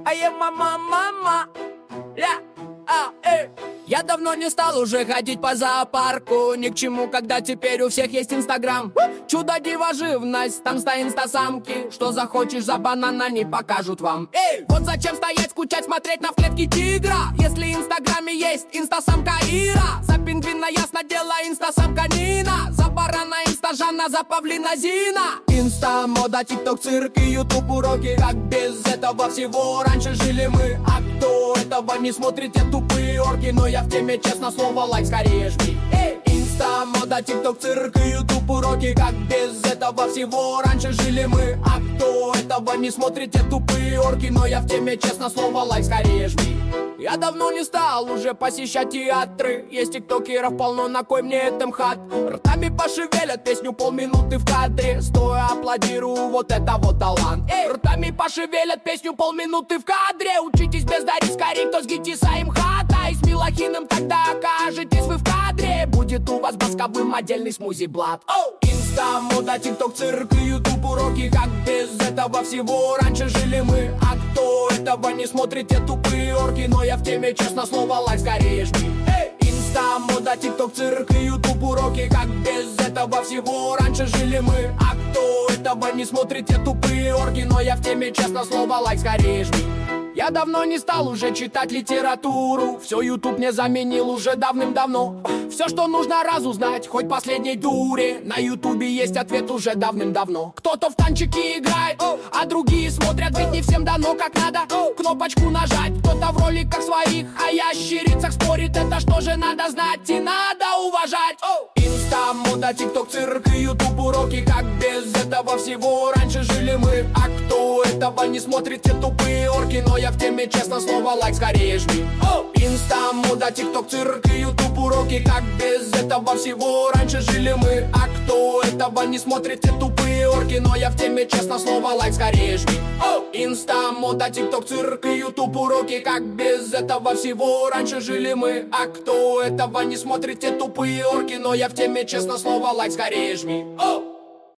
мама. Я давно не стал уже ходить по зоопарку. Ни к чему, когда теперь у всех есть Инстаграм. Чудо-диво живность, там инстасамки. Что захочешь за банана, не покажут вам. Вот зачем стоять, скучать, смотреть на в клетке тигра, если в Инстаграме есть инстасамка Ира. За пингвина, ясно дело, инстасамка Нина. За барана инстажана, за павлина Зина. Инста, мода, тикток, цирк и ютуб уроки. Как без этого всего раньше жили мы? А кто этого не смотрит, те тупые орки. Но я в теме, честно слово, лайк скорее жми. Инста, мода, тикток, цирк и ютуб уроки. Как без этого всего раньше жили мы? А кто этого не смотрит, те тупые орки. Но я в теме, честно слово, лайк скорее жми. Я давно не стал уже посещать театры. Есть тиктокеров полно, на кой мне это МХАТ? Ртами пошевелят песню полминуты в кадре. Стоя аплодирую, вот это вот талант. Ртами пошевелят песню полминуты в кадре. Учитесь бездарить скорей, кто с Гитиса и МХАТа. И с Милохиным тогда окажетесь вы в кадре. Будет у вас басковым отдельный смузи-блат. Инста, мода, тикток, цирк и ютуб уроки. Как без этого всего раньше жили мы? А кто этого не смотрит, те тупые орки. Но я в теме, честно слово, лайк скорее жми. Инста, мода, тикток, цирк и ютуб уроки. Как без этого всего раньше жили мы? А кто этого не смотрит, те тупые орки. Но я в теме, честно слово, лайк скорее жми. Я давно не стал уже читать литературу. Все YouTube мне заменил уже давным-давно. Все, что нужно разузнать, хоть последней дуре, на Ютубе есть ответ уже давным-давно. Кто-то в танчики играет, а другие смотрят, ведь не всем дано как надо кнопочку нажать. Кто-то в роликах своих, а ящерицах спорит. Это что же надо знать и надо уважать. Инста, мода, тикток, цирк и ютуб уроки. Как без этого всего раньше жили мы? А кто этого не смотрит, те тупые орки. Но я в теме, честно слово, лайк скорее жми. Инста, мода, тикток, цирк и ютуб уроки. Как без этого всего раньше жили мы? А кто этого не смотрит, те тупые орки. Но я в теме, честно слово, лайк скорее жми. Инста, мода, тикток, цирк и ютуб уроки. Как без этого всего раньше жили мы? А кто этого не смотрит, те тупые орки. Но я в теме, честно слово, лайк скорее жми.